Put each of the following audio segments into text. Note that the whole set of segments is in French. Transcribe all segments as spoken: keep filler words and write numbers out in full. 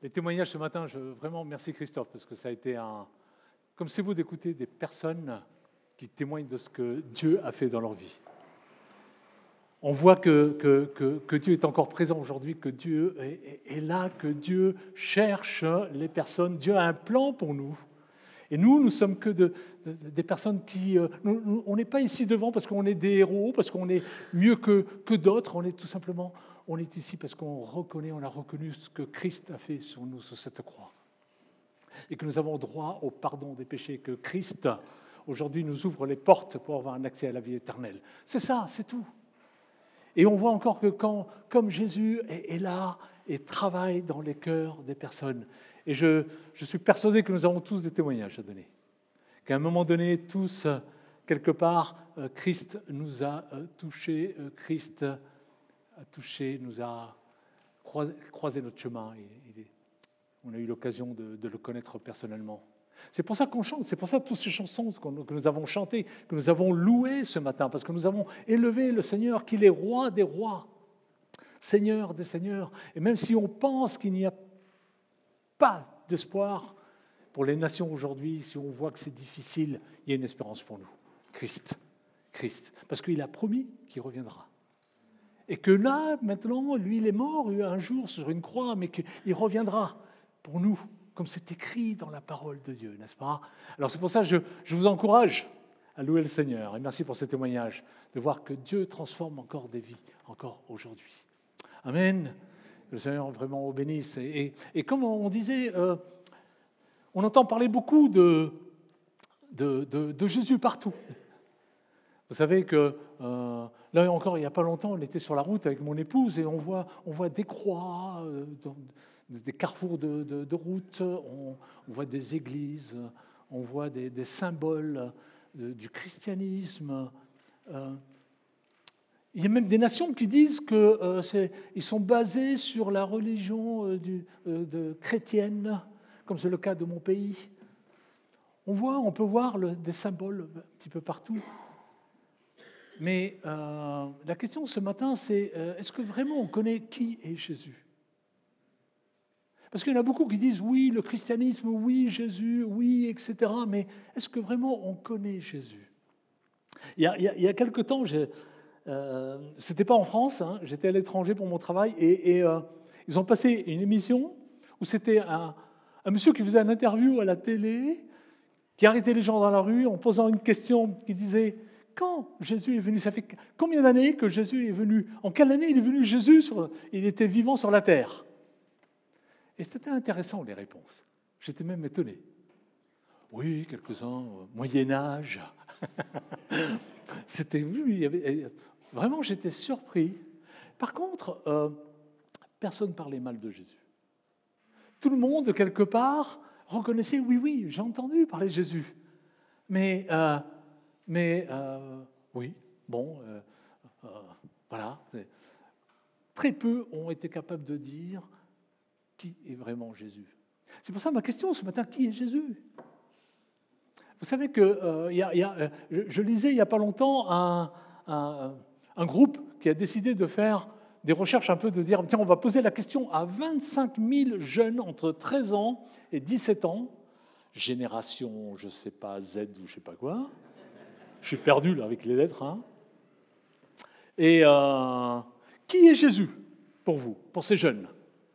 Les témoignages ce matin, je, vraiment merci Christophe, parce que ça a été un... Comme c'est beau d'écouter des personnes qui témoignent de ce que Dieu a fait dans leur vie. On voit que, que, que, que Dieu est encore présent aujourd'hui, que Dieu est, est là, que Dieu cherche les personnes. Dieu a un plan pour nous. Et nous, nous sommes que de, de, des personnes qui... Euh, nous, nous, on n'est pas ici devant parce qu'on est des héros, parce qu'on est mieux que, que d'autres. On est tout simplement... On est ici parce qu'on reconnaît, on a reconnu ce que Christ a fait sur nous, sur cette croix. Et que nous avons droit au pardon des péchés, que Christ, aujourd'hui, nous ouvre les portes pour avoir un accès à la vie éternelle. C'est ça, c'est tout. Et on voit encore que quand, comme Jésus est, est là et travaille dans les cœurs des personnes, et je, je suis persuadé que nous avons tous des témoignages à donner, qu'à un moment donné, tous, quelque part, Christ nous a touchés, Christ a touché, nous a croisé, croisé notre chemin. Et, et on a eu l'occasion de, de le connaître personnellement. C'est pour ça qu'on chante, c'est pour ça toutes ces chansons que nous avons chantées, que nous avons louées ce matin, parce que nous avons élevé le Seigneur, qu'il est roi des rois, Seigneur des seigneurs. Et même si on pense qu'il n'y a pas d'espoir pour les nations aujourd'hui, si on voit que c'est difficile, il y a une espérance pour nous. Christ, Christ, parce qu'il a promis qu'il reviendra. Et que là, maintenant, lui, il est mort un jour sur une croix, mais qu'il reviendra pour nous, comme c'est écrit dans la parole de Dieu, n'est-ce pas? Alors c'est pour ça que je, je vous encourage à louer le Seigneur. Et merci pour ces témoignages, de voir que Dieu transforme encore des vies, encore aujourd'hui. Amen. Le Seigneur vraiment vous bénisse. Et, et, et comme on disait, euh, on entend parler beaucoup de, de, de, de Jésus partout. Vous savez que euh, là encore, il n'y a pas longtemps, on était sur la route avec mon épouse et on voit, on voit des croix, euh, dans, des carrefours de, de, de route, on, on voit des églises, on voit des, des symboles de, du christianisme. Euh, il y a même des nations qui disent qu'ils euh, sont basés sur la religion euh, du, euh, de chrétienne, comme c'est le cas de mon pays. On voit, on peut voir le, des symboles un petit peu partout. Mais euh, la question ce matin, c'est euh, est-ce que vraiment on connaît qui est Jésus? Parce qu'il y en a beaucoup qui disent oui, le christianisme, oui, Jésus, oui, et cetera. Mais est-ce que vraiment on connaît Jésus? Il y a, il y a, il y a quelque temps, euh, c'était pas en France, hein, j'étais à l'étranger pour mon travail, et, et euh, ils ont passé une émission où c'était un, un monsieur qui faisait une interview à la télé, qui arrêtait les gens dans la rue en posant une question qui disait: quand Jésus est venu, ça fait combien d'années que Jésus est venu? En quelle année il est venu Jésus sur, il était vivant sur la terre? Et c'était intéressant, les réponses. J'étais même étonné. Oui, quelques-uns, euh, Moyen-Âge. C'était, oui, il y avait, vraiment, j'étais surpris. Par contre, euh, personne ne parlait mal de Jésus. Tout le monde, quelque part, reconnaissait, oui, oui, j'ai entendu parler de Jésus. Mais... Euh, Mais euh, oui, bon, euh, euh, voilà. Très peu ont été capables de dire qui est vraiment Jésus. C'est pour ça ma question ce matin, qui est Jésus? Vous savez que euh, y a, y a, je, je lisais il n'y a pas longtemps un, un, un groupe qui a décidé de faire des recherches un peu, de dire, tiens, on va poser la question à vingt-cinq mille jeunes entre treize ans et dix-sept ans, génération, je ne sais pas, Z ou je ne sais pas quoi. Je suis perdu là avec les lettres. Hein. Et euh, qui est Jésus pour vous, pour ces jeunes?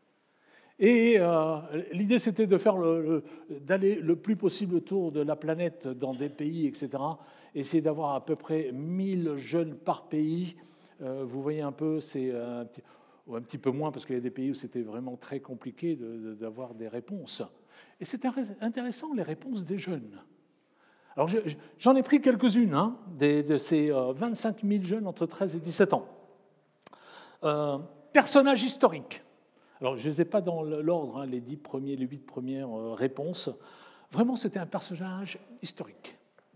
Et euh, l'idée, c'était de faire le, le, d'aller le plus possible autour de la planète dans des pays, et cetera. Essayer d'avoir à peu près mille jeunes par pays. Euh, vous voyez un peu, c'est un petit, ou un petit peu moins parce qu'il y a des pays où c'était vraiment très compliqué de, de, d'avoir des réponses. Et c'était intéressant, les réponses des jeunes. Alors, je, j'en ai pris quelques-unes hein, de, de ces euh, vingt-cinq mille jeunes entre treize et dix-sept ans. Euh, personnages historiques. Alors, je ne les ai pas dans l'ordre, hein, les dix premiers, les huit premières euh, réponses. Vraiment, c'était un personnage historique.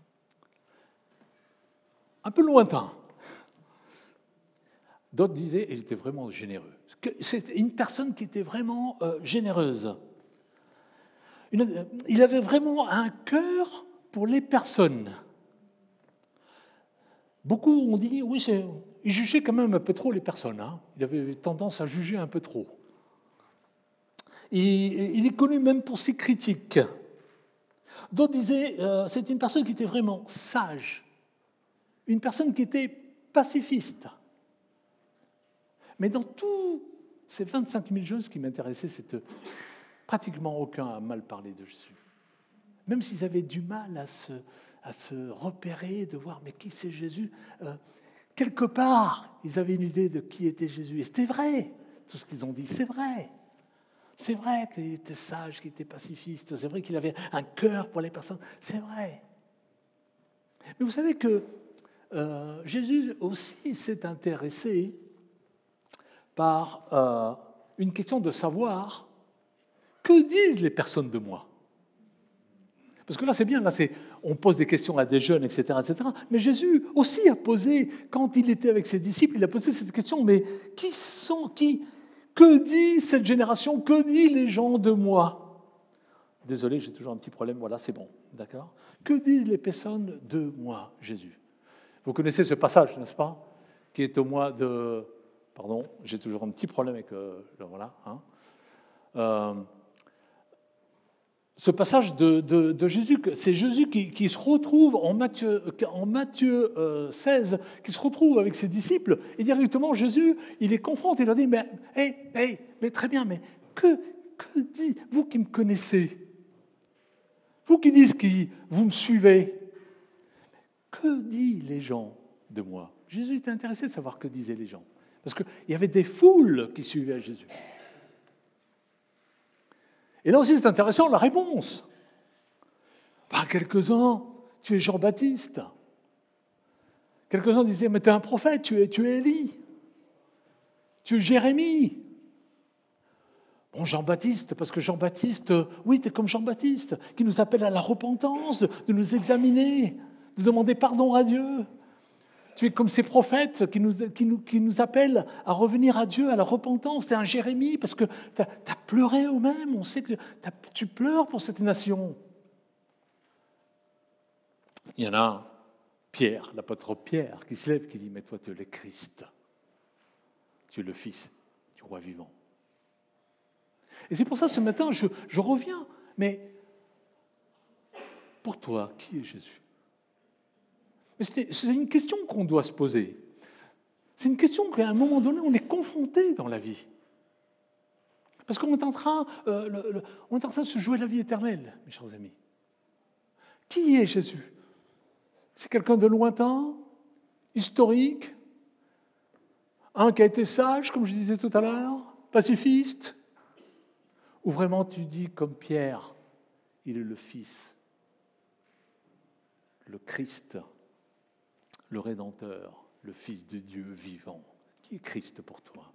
Un peu lointain. D'autres disaient qu'il était vraiment généreux. C'était une personne qui était vraiment euh, généreuse. Une, il avait vraiment un cœur pour les personnes. Beaucoup ont dit, oui, c'est, il jugeait quand même un peu trop les personnes. Hein. Il avait tendance à juger un peu trop. Il, il est connu même pour ses critiques. D'autres disaient euh, c'est une personne qui était vraiment sage, une personne qui était pacifiste. Mais dans tous ces vingt-cinq mille choses qui m'intéressaient, c'était pratiquement aucun à mal parler de Jésus. Même s'ils avaient du mal à se, à se repérer, de voir mais qui c'est Jésus, euh, quelque part, ils avaient une idée de qui était Jésus. Et c'était vrai, tout ce qu'ils ont dit, c'est vrai. C'est vrai qu'il était sage, qu'il était pacifiste, c'est vrai qu'il avait un cœur pour les personnes, c'est vrai. Mais vous savez que euh, Jésus aussi s'est intéressé par euh, une question de savoir que disent les personnes de moi. Parce que là, c'est bien, là, c'est, on pose des questions à des jeunes, et cetera, et cetera. Mais Jésus aussi a posé, quand il était avec ses disciples, il a posé cette question, mais qui sont, qui, que dit cette génération, que disent les gens de moi? Désolé, j'ai toujours un petit problème, voilà, c'est bon, d'accord? Que disent les personnes de moi, Jésus? Vous connaissez ce passage, n'est-ce pas? Qui est au mois de... Pardon, j'ai toujours un petit problème avec... Euh, voilà, hein. Euh, ce passage de, de, de Jésus, c'est Jésus qui, qui se retrouve en Matthieu, en Matthieu euh, seize, qui se retrouve avec ses disciples, et directement Jésus, il les confronte, il leur dit, mais, hey, hey, mais très bien, mais que, que dit, vous qui me connaissez, vous qui dites que vous me suivez, que disent les gens de moi? Jésus était intéressé de savoir que disaient les gens, parce qu'il y avait des foules qui suivaient Jésus. Et là aussi, c'est intéressant, la réponse. Bah, quelques-uns, tu es Jean-Baptiste. Quelques-uns disaient, mais tu es un prophète, tu es, tu es Élie. Tu es Jérémie. Bon, Jean-Baptiste, parce que Jean-Baptiste, oui, tu es comme Jean-Baptiste, qui nous appelle à la repentance, de, de nous examiner, de demander pardon à Dieu. Tu es comme ces prophètes qui nous, qui, nous, qui nous appellent à revenir à Dieu, à la repentance. Tu es un Jérémie parce que tu as, as pleuré au même. On sait que tu pleures pour cette nation. Il y en a un, Pierre, l'apôtre Pierre, qui se lève, qui dit, mais toi tu es le Christ. Tu es le Fils du roi vivant. Et c'est pour ça, ce matin, je, je reviens. Mais pour toi, qui est Jésus? Mais c'est une question qu'on doit se poser. C'est une question qu'à un moment donné, on est confronté dans la vie. Parce qu'on est en train, euh, le, le, on est en train de se jouer la vie éternelle, mes chers amis. Qui est Jésus? C'est quelqu'un de lointain, historique, un qui a été sage, comme je disais tout à l'heure, pacifiste, ou vraiment tu dis comme Pierre, il est le Fils, le Christ, le Rédempteur, le Fils de Dieu vivant. Qui est Christ pour toi?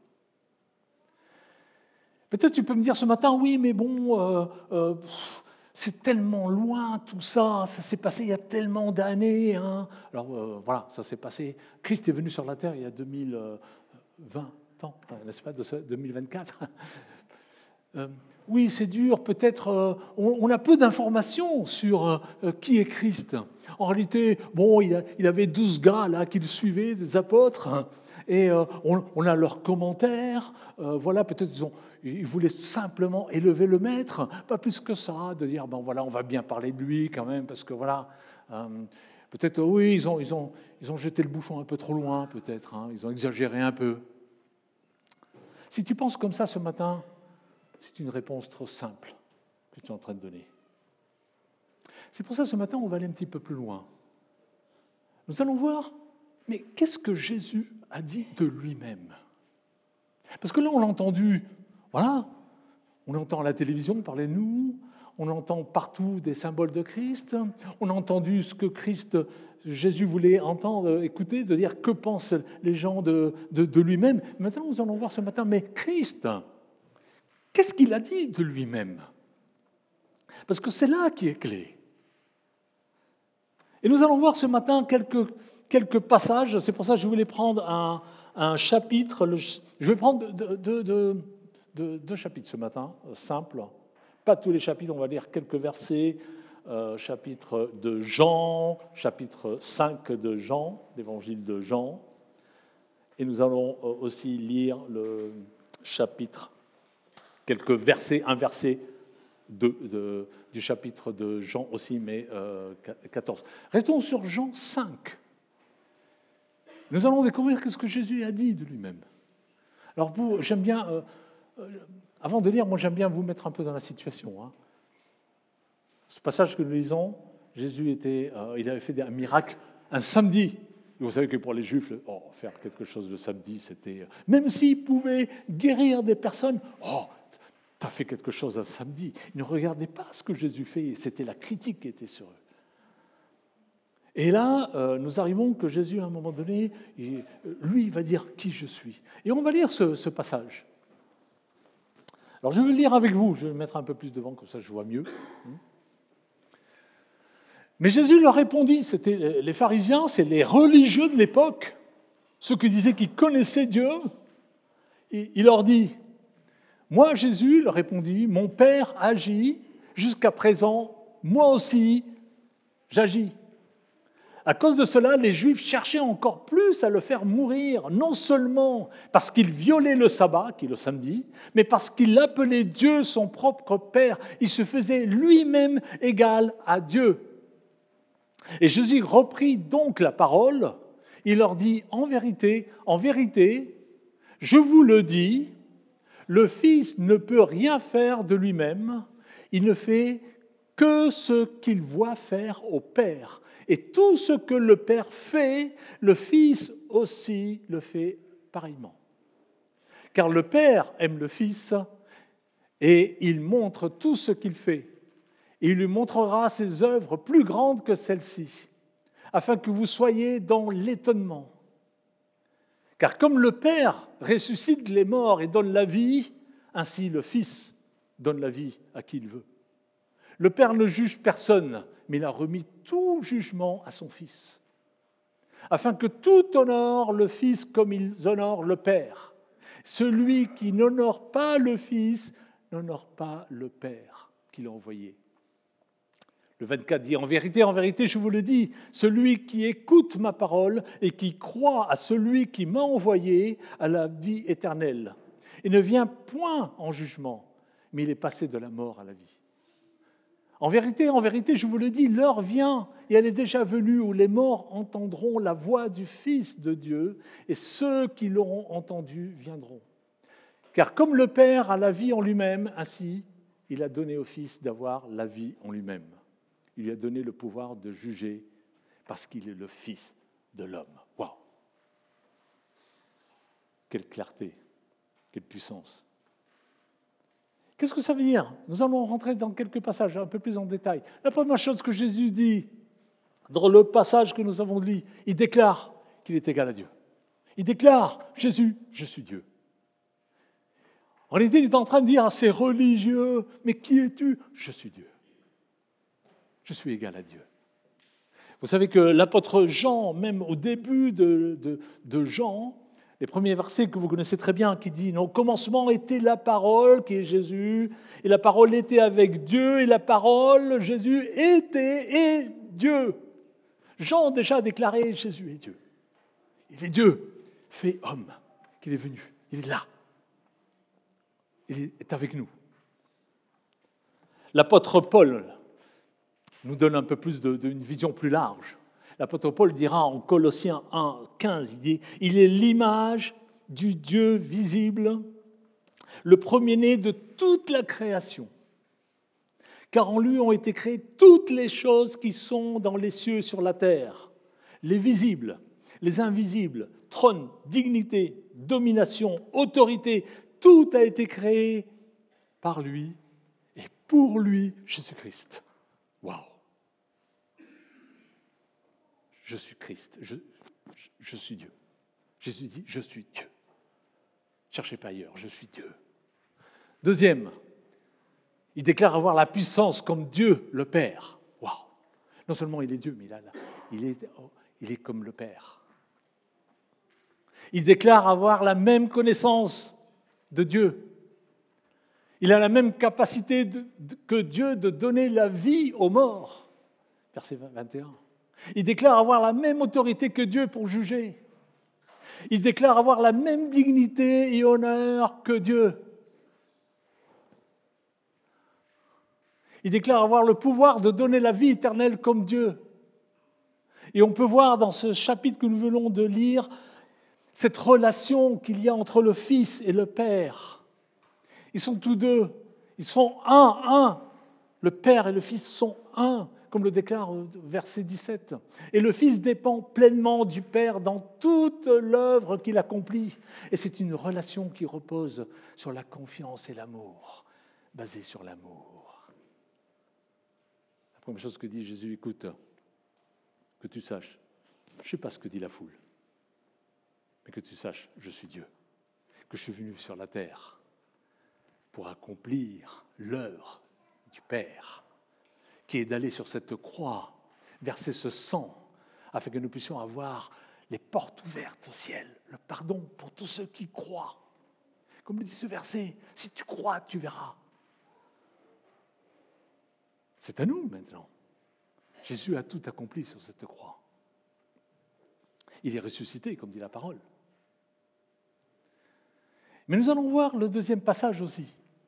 Peut-être tu peux me dire ce matin, oui, mais bon, euh, euh, c'est tellement loin tout ça, ça s'est passé il y a tellement d'années. Hein. Alors euh, voilà, ça s'est passé. Christ est venu sur la terre il y a deux mille vingt ans, n'est-ce pas, deux mille vingt-quatre. Euh, oui, c'est dur, peut-être, euh, on, on a peu d'informations sur euh, qui est Christ. En réalité, bon, il, a, il avait douze gars là qui le suivaient, des apôtres, hein, et euh, on, on a leurs commentaires. Euh, voilà, peut-être ils, ont, ils voulaient simplement élever le maître, pas plus que ça, de dire, ben voilà, on va bien parler de lui quand même, parce que voilà, euh, peut-être, oui, ils ont, ils, ont, ils ont jeté le bouchon un peu trop loin, peut-être, hein, ils ont exagéré un peu. Si tu penses comme ça ce matin, c'est une réponse trop simple que tu es en train de donner. C'est pour ça, ce matin, on va aller un petit peu plus loin. Nous allons voir, mais qu'est-ce que Jésus a dit de lui-même? Parce que là, on l'a entendu, voilà, on entend à la télévision parler de nous, on entend partout des symboles de Christ, on a entendu ce que Christ, Jésus voulait entendre, écouter, de dire que pensent les gens de, de, de lui-même. Maintenant, nous allons voir ce matin, mais Christ, qu'est-ce qu'il a dit de lui-même? Parce que c'est là qui est clé. Et nous allons voir ce matin quelques, quelques passages. C'est pour ça que je voulais prendre un, un chapitre. Le, je vais prendre deux, deux, deux, deux, deux chapitres ce matin, simples. Pas tous les chapitres, on va lire quelques versets. Euh, chapitre de Jean, chapitre cinq de Jean, l'évangile de Jean. Et nous allons aussi lire le chapitre quelques versets, un verset de, de, du chapitre de Jean aussi, mais euh, quatorze. Restons sur Jean cinq. Nous allons découvrir ce que Jésus a dit de lui-même. Alors, pour, j'aime bien, euh, euh, avant de lire, moi j'aime bien vous mettre un peu dans la situation. Hein. Ce passage que nous lisons, Jésus était, euh, il avait fait un miracle un samedi. Et vous savez que pour les Juifs, oh, faire quelque chose le samedi, c'était... Même s'ils pouvaient guérir des personnes, oh, tu as fait quelque chose un samedi. Ils ne regardaient pas ce que Jésus fait, c'était la critique qui était sur eux. Et là, euh, nous arrivons que Jésus, à un moment donné, il, lui, il va dire qui je suis. Et on va lire ce, ce passage. Alors, je vais le lire avec vous. Je vais le mettre un peu plus devant, comme ça je vois mieux. Mais Jésus leur répondit, c'était les pharisiens, c'est les religieux de l'époque, ceux qui disaient qu'ils connaissaient Dieu. Et il leur dit, moi, Jésus leur répondit, mon Père agit, jusqu'à présent, moi aussi, j'agis. À cause de cela, les Juifs cherchaient encore plus à le faire mourir, non seulement parce qu'il violait le sabbat, qui est le samedi, mais parce qu'il appelait Dieu son propre Père. Il se faisait lui-même égal à Dieu. Et Jésus reprit donc la parole. Il leur dit, en vérité, en vérité, je vous le dis, le Fils ne peut rien faire de lui-même. Il ne fait que ce qu'il voit faire au Père. Et tout ce que le Père fait, le Fils aussi le fait pareillement. Car le Père aime le Fils et il montre tout ce qu'il fait. Et il lui montrera ses œuvres plus grandes que celles-ci, afin que vous soyez dans l'étonnement. Car comme le Père ressuscite les morts et donne la vie, ainsi le Fils donne la vie à qui il veut. Le Père ne juge personne, mais il a remis tout jugement à son Fils, afin que tout honore le Fils comme ils honorent le Père. Celui qui n'honore pas le Fils n'honore pas le Père qui l'a envoyé. Le vingt-quatre dit, en vérité, en vérité, je vous le dis, celui qui écoute ma parole et qui croit à celui qui m'a envoyé a la vie éternelle. Et ne vient point en jugement, mais il est passé de la mort à la vie. En vérité, en vérité, je vous le dis, l'heure vient, et elle est déjà venue, où les morts entendront la voix du Fils de Dieu, et ceux qui l'auront entendu viendront. Car comme le Père a la vie en lui-même, ainsi, il a donné au Fils d'avoir la vie en lui-même. Il lui a donné le pouvoir de juger, parce qu'il est le Fils de l'homme. Waouh! Quelle clarté, quelle puissance! Qu'est-ce que ça veut dire? Nous allons rentrer dans quelques passages un peu plus en détail. La première chose que Jésus dit, dans le passage que nous avons lu, il déclare qu'il est égal à Dieu. Il déclare, Jésus, je suis Dieu. En réalité, il est en train de dire à ces religieux, mais qui es-tu? Je suis Dieu. Je suis égal à Dieu. Vous savez que l'apôtre Jean, même au début de, de, de Jean, les premiers versets que vous connaissez très bien, qui dit « Au commencement était la parole, qui est Jésus, et la parole était avec Dieu, et la parole, Jésus, était et Dieu. » Jean a déjà déclaré « Jésus est Dieu. » Il est Dieu, fait homme, qu'il est venu. Il est là. Il est avec nous. L'apôtre Paul nous donne un peu plus de, de, une vision plus large. L'apôtre Paul dira en Colossiens un, quinze, il dit « Il est l'image du Dieu visible, le premier-né de toute la création. Car en lui ont été créées toutes les choses qui sont dans les cieux et sur la terre, les visibles, les invisibles, trône, dignité, domination, autorité, tout a été créé par lui et pour lui, Jésus-Christ. » Waouh! Je suis Christ, je, je, je suis Dieu. Jésus dit, je suis Dieu. Cherchez pas ailleurs, je suis Dieu. Deuxième, il déclare avoir la puissance comme Dieu, le Père. Waouh! Non seulement il est Dieu, mais il, a la, il, est, oh, il est comme le Père. Il déclare avoir la même connaissance de Dieu. Il a la même capacité de, de, que Dieu de donner la vie aux morts. Verset vingt et un. Il déclare avoir la même autorité que Dieu pour juger. Il déclare avoir la même dignité et honneur que Dieu. Il déclare avoir le pouvoir de donner la vie éternelle comme Dieu. Et on peut voir dans ce chapitre que nous venons de lire cette relation qu'il y a entre le Fils et le Père. Ils sont tous deux, ils sont un, un. Le Père et le Fils sont un, comme le déclare verset dix-sept. Et le Fils dépend pleinement du Père dans toute l'œuvre qu'il accomplit. Et c'est une relation qui repose sur la confiance et l'amour, basée sur l'amour. La première chose que dit Jésus, écoute, que tu saches, je ne sais pas ce que dit la foule, mais que tu saches, je suis Dieu, que je suis venu sur la terre pour accomplir l'œuvre du Père, qui est d'aller sur cette croix, verser ce sang, afin que nous puissions avoir les portes ouvertes au ciel, le pardon pour tous ceux qui croient. Comme le dit ce verset, si tu crois, tu verras. C'est à nous maintenant. Jésus a tout accompli sur cette croix. Il est ressuscité, comme dit la parole. Mais nous allons voir le deuxième passage aussi.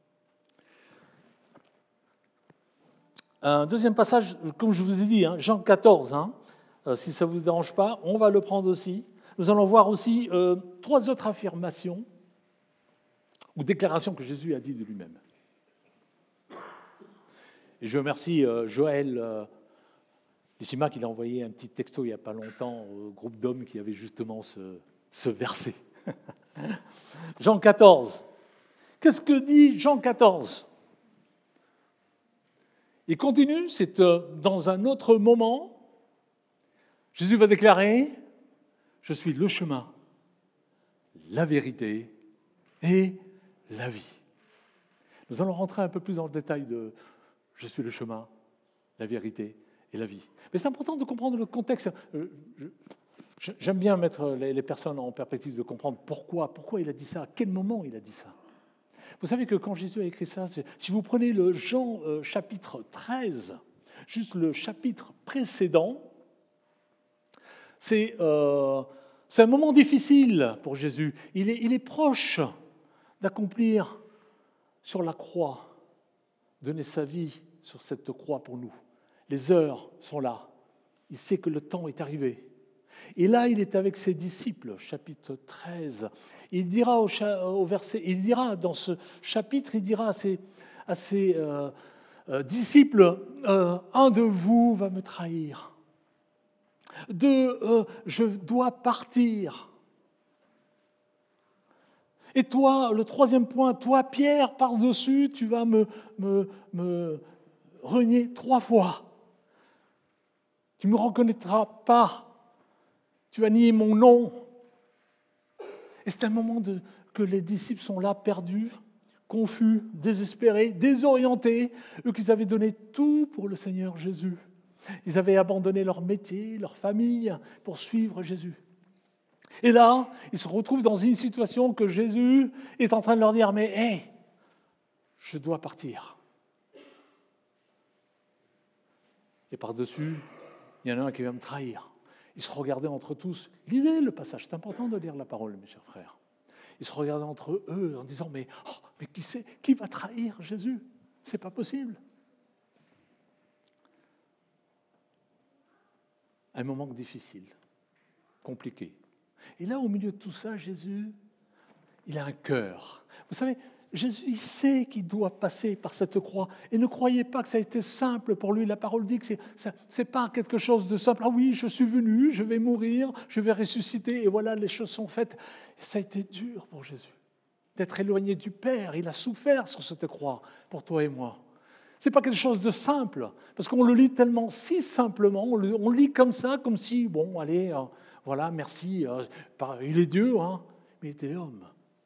Un deuxième passage, comme je vous ai dit, hein, Jean quatorze, hein, euh, si ça ne vous dérange pas, on va le prendre aussi. Nous allons voir aussi euh, trois autres affirmations ou déclarations que Jésus a dites de lui-même. Et je remercie euh, Joël euh, Lissima qui a envoyé un petit texto il n'y a pas longtemps au groupe d'hommes qui avait justement ce, ce verset. Jean quatorze. Qu'est-ce que dit Jean quatorze ? Il continue, c'est dans un autre moment, Jésus va déclarer « Je suis le chemin, la vérité et la vie ». Nous allons rentrer un peu plus dans le détail de « Je suis le chemin, la vérité et la vie ». Mais c'est important de comprendre le contexte. J'aime bien mettre les personnes en perspective de comprendre pourquoi, pourquoi il a dit ça, à quel moment il a dit ça. Vous savez que quand Jésus a écrit ça, si vous prenez le Jean euh, chapitre treize, juste le chapitre précédent, c'est, euh, c'est un moment difficile pour Jésus. Il est, il est proche d'accomplir sur la croix, donner sa vie sur cette croix pour nous. Les heures sont là. Il sait que le temps est arrivé. Et là, il est avec ses disciples, chapitre treize. Il dira au, au verset, il dira dans ce chapitre, il dira à ses, à ses euh, euh, disciples, euh, un de vous va me trahir. Deux, euh, je dois partir. Et toi, le troisième point, toi, Pierre, par-dessus, tu vas me, me, me renier trois fois. Tu ne me reconnaîtras pas. Tu vas nier mon nom. Et c'est un moment de, que les disciples sont là, perdus, confus, désespérés, désorientés, eux qui avaient donné tout pour le Seigneur Jésus. Ils avaient abandonné leur métier, leur famille, pour suivre Jésus. Et là, ils se retrouvent dans une situation que Jésus est en train de leur dire, mais hé, hey, je dois partir. Et par-dessus, il y en a un qui va me trahir. Ils se regardaient entre tous. Lisez le passage, c'est important de lire la parole, mes chers frères. Ils se regardaient entre eux en disant, mais, oh, mais qui c'est, qui va trahir Jésus ? C'est pas possible. Un moment difficile, compliqué. Et là, au milieu de tout ça, Jésus, il a un cœur. Vous savez, Jésus, il sait qu'il doit passer par cette croix. Et ne croyez pas que ça a été simple pour lui. La parole dit que ce n'est pas quelque chose de simple. Ah oui, je suis venu, je vais mourir, je vais ressusciter, et voilà, les choses sont faites. Et ça a été dur pour Jésus, d'être éloigné du Père. Il a souffert sur cette croix pour toi et moi. Ce n'est pas quelque chose de simple, parce qu'on le lit tellement si simplement, on le, on le lit comme ça, comme si, bon, allez, euh, voilà, merci, euh, il est Dieu, hein, mais il était homme.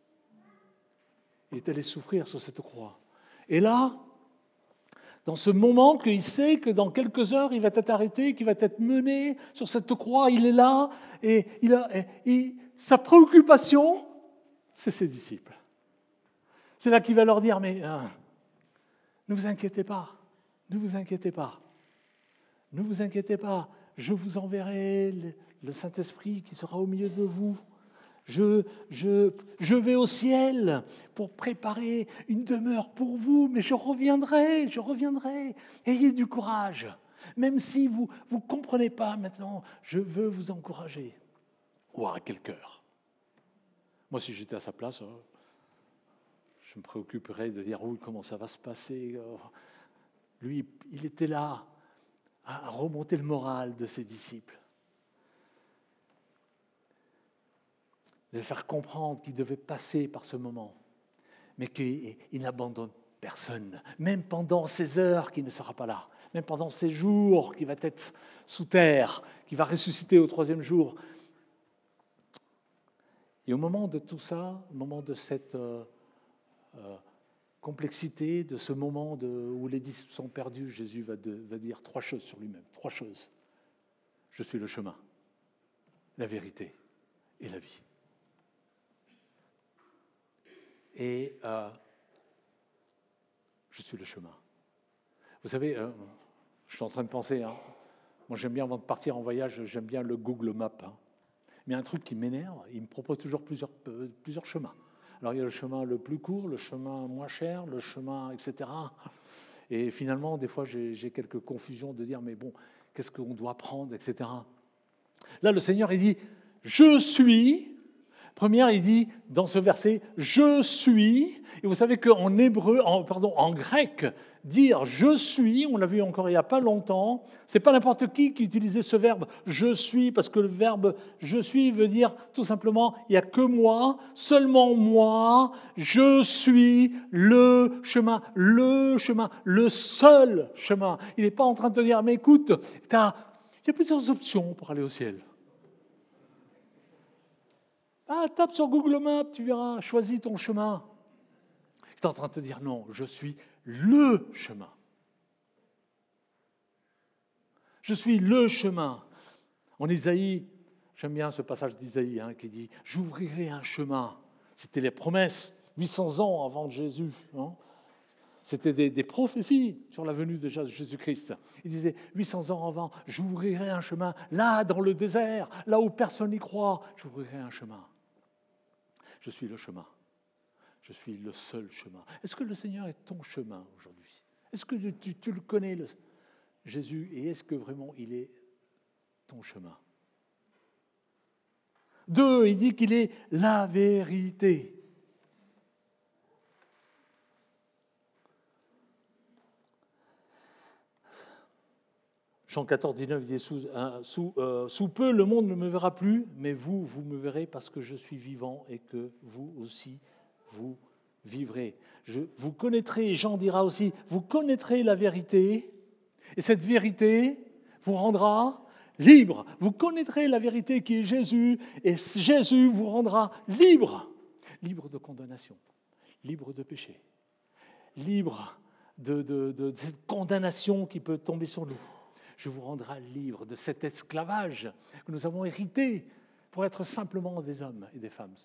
Il est allé souffrir sur cette croix. Et là, dans ce moment qu'il sait que dans quelques heures, il va être arrêté, qu'il va être mené sur cette croix, il est là, et, il a, et, et sa préoccupation, c'est ses disciples. C'est là qu'il va leur dire, mais hein, ne vous inquiétez pas, ne vous inquiétez pas, ne vous inquiétez pas, je vous enverrai le, le Saint-Esprit qui sera au milieu de vous. Je, je, je vais au ciel pour préparer une demeure pour vous, mais je reviendrai, je reviendrai. Ayez du courage. Même si vous ne comprenez pas maintenant, je veux vous encourager. Ouah, quel cœur. Moi, si j'étais à sa place, je me préoccuperais de dire, oui, comment ça va se passer. Lui, il était là à remonter le moral de ses disciples. De faire comprendre qu'il devait passer par ce moment, mais qu'il n'abandonne personne, même pendant ces heures qu'il ne sera pas là, même pendant ces jours qu'il va être sous terre, qu'il va ressusciter au troisième jour. Et au moment de tout ça, au moment de cette euh, euh, complexité, de ce moment de, où les disciples sont perdus, Jésus va, de, va dire trois choses sur lui-même, trois choses. Je suis le chemin, la vérité et la vie. Et euh, je suis le chemin. Vous savez, euh, je suis en train de penser, hein, moi j'aime bien, avant de partir en voyage, j'aime bien le Google Maps. Hein. Mais un truc qui m'énerve, il me propose toujours plusieurs, euh, plusieurs chemins. Alors il y a le chemin le plus court, le chemin moins cher, le chemin, et cetera. Et finalement, des fois, j'ai, j'ai quelques confusions de dire, mais bon, qu'est-ce qu'on doit prendre, et cetera. Là, le Seigneur, il dit, je suis... Première, il dit dans ce verset, je suis. Et vous savez qu'en hébreu, en, pardon, en grec, dire je suis, on l'a vu encore il n'y a pas longtemps, c'est pas n'importe qui qui utilisait ce verbe je suis, parce que le verbe je suis veut dire tout simplement il n'y a que moi, seulement moi, je suis le chemin, le chemin, le seul chemin. Il n'est pas en train de te dire mais écoute, t'as, il y a plusieurs options pour aller au ciel. Ah, tape sur Google Maps, tu verras, choisis ton chemin. Il est en train de te dire, non, je suis le chemin. Je suis le chemin. En Isaïe, j'aime bien ce passage d'Isaïe hein, qui dit, j'ouvrirai un chemin. C'était les promesses, huit cents ans avant Jésus. Hein. C'était des, des prophéties sur la venue de Jésus-Christ. Il disait, huit cents ans avant, j'ouvrirai un chemin, là, dans le désert, là où personne n'y croit, j'ouvrirai un chemin. Je suis le chemin. Je suis le seul chemin. Est-ce que le Seigneur est ton chemin aujourd'hui? Est-ce que tu, tu le connais, le, Jésus, et est-ce que vraiment il est ton chemin? Deux, il dit qu'il est la vérité. Jean quatorze, dix-neuf, il dit sous, hein, sous, euh, sous peu le monde ne me verra plus, mais vous, vous me verrez parce que je suis vivant et que vous aussi, vous vivrez. Je, vous connaîtrez, Jean dira aussi, vous connaîtrez la vérité, et cette vérité vous rendra libre. Vous connaîtrez la vérité qui est Jésus, et Jésus vous rendra libre. Libre de condamnation, libre de péché, libre de, de, de, de cette condamnation qui peut tomber sur nous. Je vous rendrai libre de cet esclavage que nous avons hérité pour être simplement des hommes et des femmes.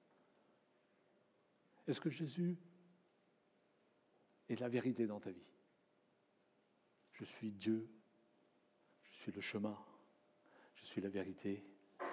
Est-ce que Jésus est la vérité dans ta vie? Je suis Dieu, je suis le chemin, je suis la vérité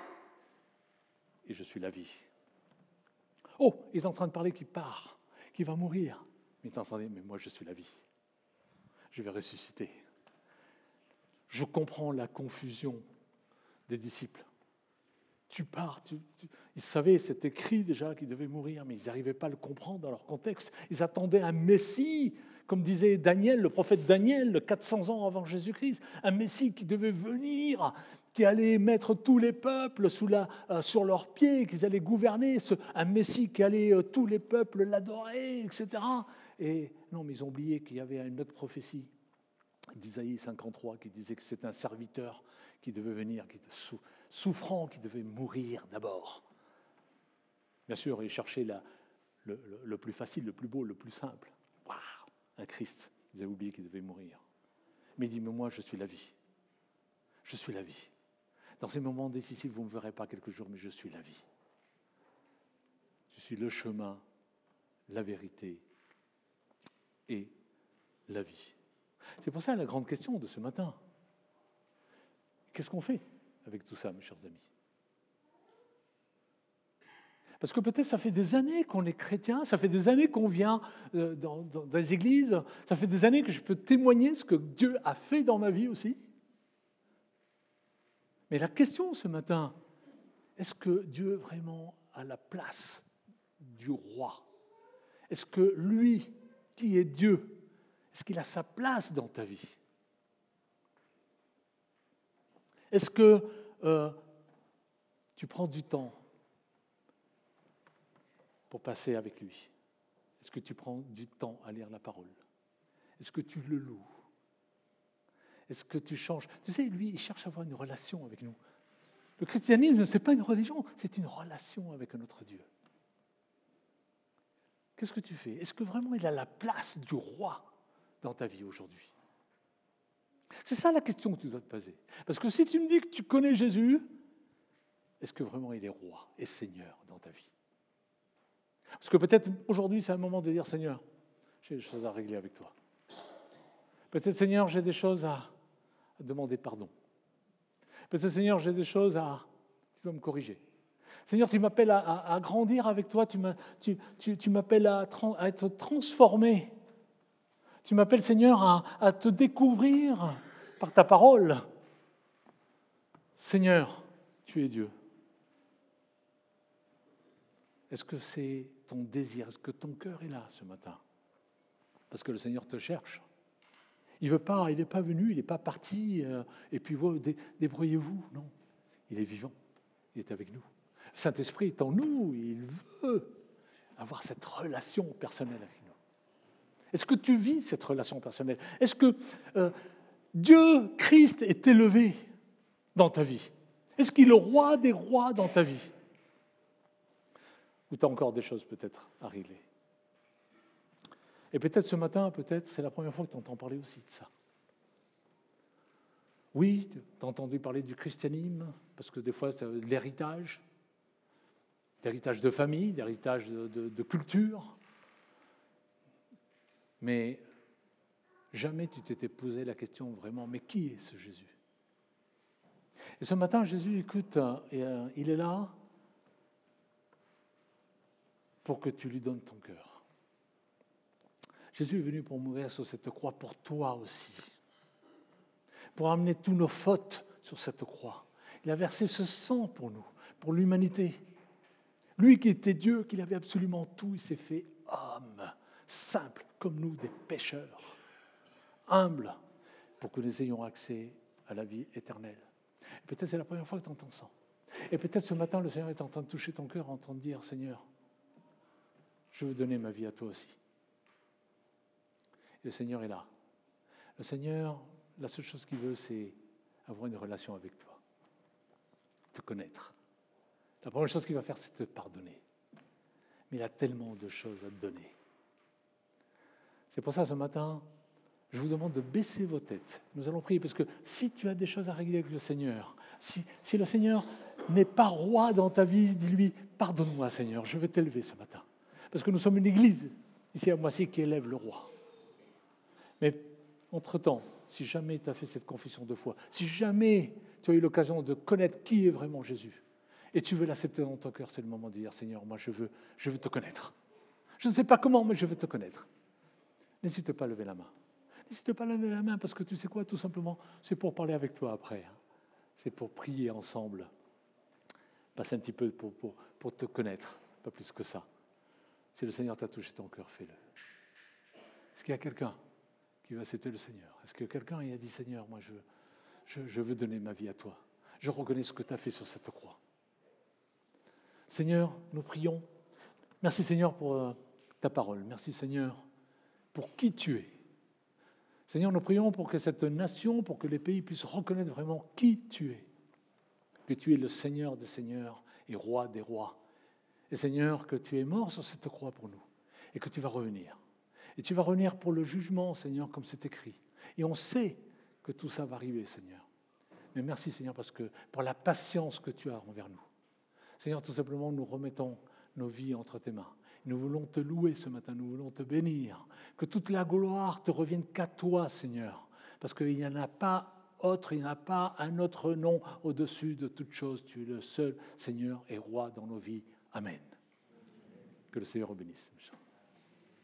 et je suis la vie. Oh, il est en train de parler qu'il part, qu'il va mourir. Mais il est en train de dire, mais moi je suis la vie. Je vais ressusciter. Je comprends la confusion des disciples. Tu pars, tu, tu... ils savaient, c'est écrit déjà qu'ils devaient mourir, mais ils n'arrivaient pas à le comprendre dans leur contexte. Ils attendaient un Messie, comme disait Daniel, le prophète Daniel, quatre cents ans avant Jésus-Christ, un Messie qui devait venir, qui allait mettre tous les peuples sous la, euh, sur leurs pieds, qu'ils allaient gouverner, ce, un Messie qui allait euh, tous les peuples l'adorer, et cetera. Et non, mais ils ont oublié qu'il y avait une autre prophétie d'Isaïe cinquante-trois qui disait que c'est un serviteur qui devait venir, qui était sou, souffrant, qui devait mourir d'abord. Bien sûr, il cherchait la, le, le, le plus facile, le plus beau, le plus simple. Waouh, un Christ. Ils avaient oublié qu'il devait mourir. Mais il dit, mais moi, je suis la vie. Je suis la vie. Dans ces moments difficiles, vous ne me verrez pas quelques jours, mais je suis la vie. Je suis le chemin, la vérité et la vie. C'est pour ça la grande question de ce matin. Qu'est-ce qu'on fait avec tout ça, mes chers amis? Parce que peut-être ça fait des années qu'on est chrétien, ça fait des années qu'on vient euh, dans, dans, dans les églises, ça fait des années que je peux témoigner ce que Dieu a fait dans ma vie aussi. Mais la question ce matin, est-ce que Dieu vraiment a la place du roi? Est-ce que lui, qui est Dieu, est-ce qu'il a sa place dans ta vie? Est-ce que euh, tu prends du temps pour passer avec lui? Est-ce que tu prends du temps à lire la parole? Est-ce que tu le loues? Est-ce que tu changes? Tu sais, lui, il cherche à avoir une relation avec nous. Le christianisme, ce n'est pas une religion, c'est une relation avec notre Dieu. Qu'est-ce que tu fais? Est-ce que vraiment il a la place du roi dans ta vie aujourd'hui? C'est ça la question que tu dois te poser. Parce que si tu me dis que tu connais Jésus, est-ce que vraiment il est roi et Seigneur dans ta vie? Parce que peut-être aujourd'hui c'est un moment de dire, Seigneur, j'ai des choses à régler avec toi. Peut-être, Seigneur, j'ai des choses à demander pardon. Peut-être, Seigneur, j'ai des choses à... Tu dois me corriger. Seigneur, tu m'appelles à, à, à grandir avec toi, tu, tu, tu, tu m'appelles à, à être transformé. Tu m'appelles, Seigneur, à, à te découvrir par ta parole. Seigneur, tu es Dieu. Est-ce que c'est ton désir? Est-ce que ton cœur est là ce matin? Parce que le Seigneur te cherche. Il veut pas, il n'est pas venu, il n'est pas parti, euh, et puis vous, dé, débrouillez-vous. Non, il est vivant, il est avec nous. Le Saint-Esprit est en nous, il veut avoir cette relation personnelle avec nous. Est-ce que tu vis cette relation personnelle? Est-ce que euh, Dieu, Christ, est élevé dans ta vie? Est-ce qu'il est le roi des rois dans ta vie? Ou tu as encore des choses peut-être à régler? Et peut-être ce matin, peut-être, c'est la première fois que tu entends parler aussi de ça. Oui, tu as entendu parler du christianisme, parce que des fois, c'est de l'héritage, d'héritage de famille, d'héritage de, de, de culture. Mais jamais tu t'étais posé la question vraiment, mais qui est ce Jésus? Et ce matin, Jésus, écoute, et, euh, il est là pour que tu lui donnes ton cœur. Jésus est venu pour mourir sur cette croix pour toi aussi, pour amener tous nos fautes sur cette croix. Il a versé ce sang pour nous, pour l'humanité. Lui qui était Dieu, qui avait absolument tout, il s'est fait homme, simple comme nous, des pécheurs, humble, pour que nous ayons accès à la vie éternelle. Et peut-être c'est la première fois que tu entends ça. Et peut-être ce matin, le Seigneur est en train de toucher ton cœur, en train de dire, Seigneur, je veux donner ma vie à toi aussi. Et le Seigneur est là. Le Seigneur, la seule chose qu'il veut, c'est avoir une relation avec toi, te connaître. La première chose qu'il va faire, c'est te pardonner. Mais il a tellement de choses à te donner. C'est pour ça, ce matin, je vous demande de baisser vos têtes. Nous allons prier, parce que si tu as des choses à régler avec le Seigneur, si, si le Seigneur n'est pas roi dans ta vie, dis-lui, pardonne-moi, Seigneur, je veux t'élever ce matin. Parce que nous sommes une église, ici à Moissy, qui élève le roi. Mais entre-temps, si jamais tu as fait cette confession de foi, si jamais tu as eu l'occasion de connaître qui est vraiment Jésus, et tu veux l'accepter dans ton cœur, c'est le moment de dire, Seigneur, moi je veux, je veux te connaître. Je ne sais pas comment, mais je veux te connaître. N'hésite pas à lever la main. N'hésite pas à lever la main, parce que tu sais quoi, tout simplement, c'est pour parler avec toi après. C'est pour prier ensemble. Passer un petit peu pour, pour, pour te connaître, pas plus que ça. Si le Seigneur t'a touché ton cœur, fais-le. Est-ce qu'il y a quelqu'un qui va accepter le Seigneur? Est-ce que quelqu'un il a dit, Seigneur, moi je, je, je veux donner ma vie à toi. Je reconnais ce que tu as fait sur cette croix. Seigneur, nous prions. Merci Seigneur pour euh, ta parole. Merci Seigneur pour qui tu es. Seigneur, nous prions pour que cette nation, pour que les pays puissent reconnaître vraiment qui tu es. Que tu es le Seigneur des seigneurs et roi des rois. Et Seigneur, que tu es mort sur cette croix pour nous et que tu vas revenir. Et tu vas revenir pour le jugement, Seigneur, comme c'est écrit. Et on sait que tout ça va arriver, Seigneur. Mais merci, Seigneur, parce que pour la patience que tu as envers nous. Seigneur, tout simplement, nous remettons nos vies entre tes mains. Nous voulons te louer ce matin, nous voulons te bénir. Que toute la gloire te revienne qu'à toi, Seigneur. Parce qu'il n'y en a pas autre, il n'y en a pas un autre nom au-dessus de toute chose. Tu es le seul Seigneur et roi dans nos vies. Amen. Que le Seigneur vous bénisse.